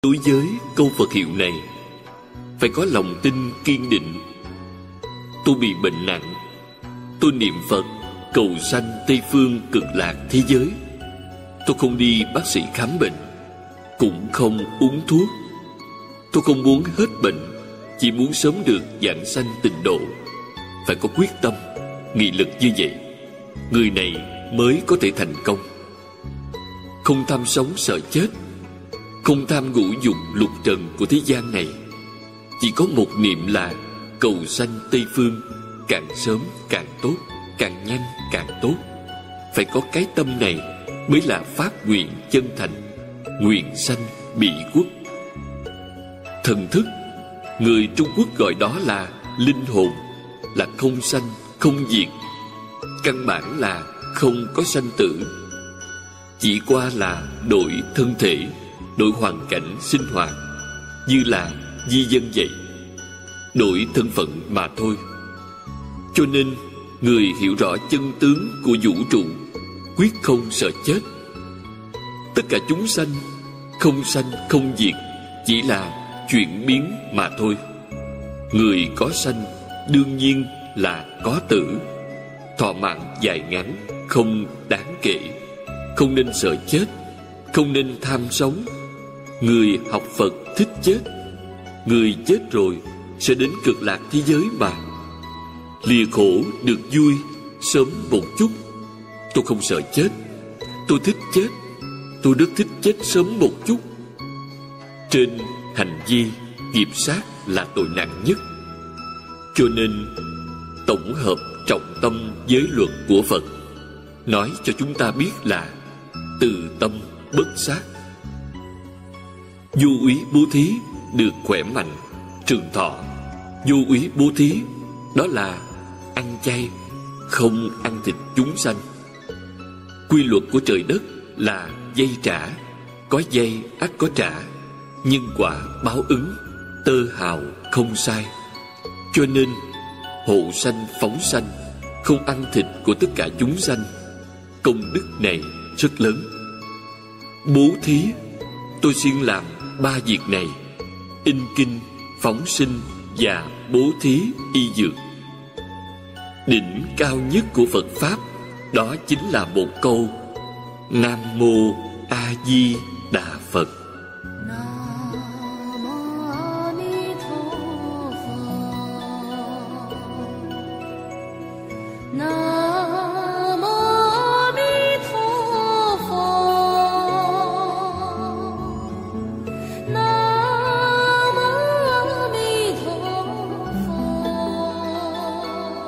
Đối với câu Phật hiệu này, phải có lòng tin kiên định. Tôi bị bệnh nặng, tôi niệm Phật cầu sanh Tây phương cực lạc thế giới. Tôi không đi bác sĩ khám bệnh, cũng không uống thuốc. Tôi không muốn hết bệnh, chỉ muốn sớm được vãng sanh tịnh độ. Phải có quyết tâm, nghị lực như vậy, người này mới có thể thành công. Không tham sống sợ chết, không tham ngũ dục lục trần của thế gian này, chỉ có một niệm là cầu sanh Tây phương, càng sớm càng tốt, càng nhanh càng tốt. Phải có cái tâm này mới là phát nguyện chân thành, nguyện sanh Bỉ quốc. Thần thức, người Trung Quốc gọi đó là linh hồn, là không sanh không diệt. Căn bản là không có sanh tử, chỉ qua là đổi thân thể, đổi hoàn cảnh sinh hoạt, như là di dân vậy, đổi thân phận mà thôi. Cho nên người hiểu rõ chân tướng của vũ trụ, quyết không sợ chết. Tất cả chúng sanh không sanh không diệt, chỉ là chuyển biến mà thôi. Người có sanh đương nhiên là có tử. Thọ mạng dài ngắn không đáng kể, không nên sợ chết, không nên tham sống. Người học Phật thích chết, người chết rồi sẽ đến cực lạc thế giới mà. Lìa khổ được vui sớm một chút. Tôi không sợ chết, tôi thích chết, tôi rất thích chết sớm một chút. Trên hành vi, nghiệp sát là tội nặng nhất. Cho nên tổng hợp trọng tâm giới luật của Phật nói cho chúng ta biết là từ tâm bất sát. Vô úy bố thí được khỏe mạnh, trường thọ. Vô úy bố thí đó là ăn chay, không ăn thịt chúng sanh. Quy luật của trời đất là dây trả, có dây ắt có trả, nhân quả báo ứng, tơ hào không sai. Cho nên hộ sanh phóng sanh, không ăn thịt của tất cả chúng sanh, công đức này rất lớn. Bố thí, tôi xin làm 3 việc này: in kinh, phóng sinh và bố thí y dược. Đỉnh cao nhất của Phật Pháp đó chính là một câu: Nam Mô A Di Đà Phật.